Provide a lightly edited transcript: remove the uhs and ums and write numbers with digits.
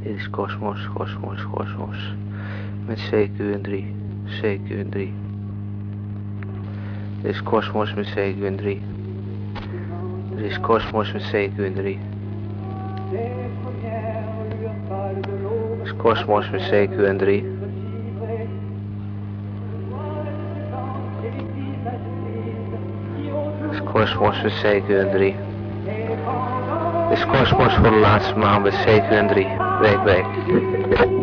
Dit is Cosmos, Cosmos, Cosmos. Met CQ en 3. CQ en 3. Dit is Cosmos met CQ en 3. Dit is Cosmos met CQ en 3. Dit is Cosmos met CQ en 3. Dit is Cosmos met CQ en 3. Dit is Cosmos voor de laatste maand met CQ en 3. Week.